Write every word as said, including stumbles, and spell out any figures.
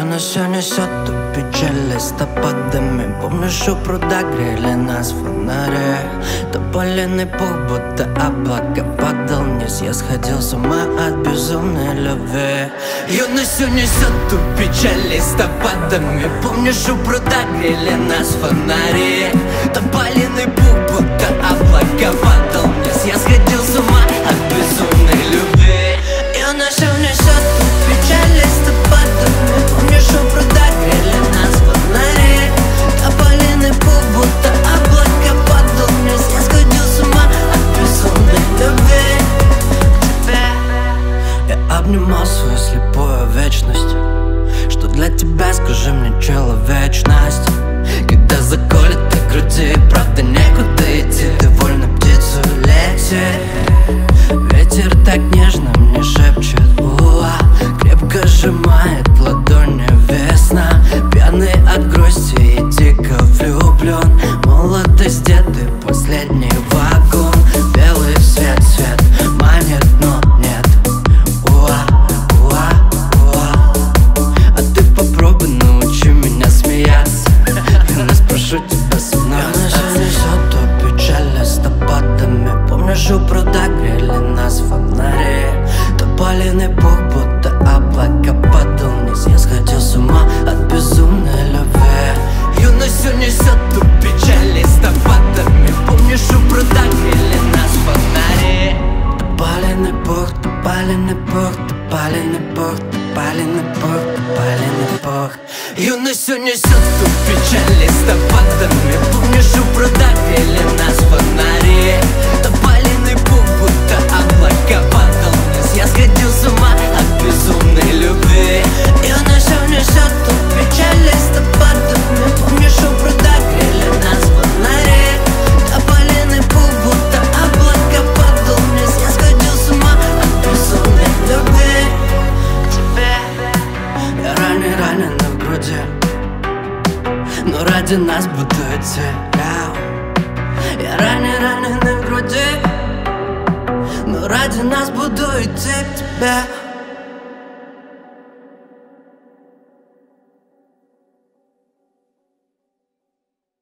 все несет ту печаль листопадами. Помнишь, у пруда грели нас фонари. Тополиный пух, будто облако падал вниз. Я сходил с ума от безумной любви. Юностью несет ту печаль листопадами. Помнишь, у пруда грели нас фонари. Тополиный пух, будто облако падал вниз. Я сходил с ума от безумной любви. Юностью несет ту печаль листопадами. Помнишь, у пруда грели нас фонари. Тополиный пух, будто облако падал вниз. Я сходил с ума от безумной любви к тебе. Я обнимал свою слепую вечность. Что для тебя, скажи мне, человечность? Когда заколет в груди, правда некуда идти. Ты вольно птицу лететь. Ветер так нежно мне шепчет уа. Крепко сжимает ладони весна. Пьяный от грусти и дико влюблен. Молодость, деды, последний вагон. Белый свет, свет манит, но нет. Уа, уа, уа. А ты попробуй научи меня смеяться. Я не спрошу тебя со мной остаться. Несет ту печаль листопадами. Помнишь, у пруда грели нас фонари. Тополиный пух, будто облако падал вниз. Я сходил с ума от безумной любви. Юностью несет ту печаль листопадами. Помнишь, у пруда грели нас фонари. Тополиный пух, тополиный пух, тополиный пух, тополиный пух, тополиный пух. Юностью несет ту печаль листопадами. Помнишь, у пруда грели нас фонари. Тополиный пух, будто облако падал вниз. Я сходил с ума от безумной любви. Юностью несет ту печаль листопадами. Помнишь, у пруда грели нас фонари. Тополиный пух, будто облако падал вниз. Я сходил с ума от безумной любви к тебе. Я ранен, ранен в груди, но ради нас буду идти. Я ранен, ранен в груди, но ради нас буду идти к тебе.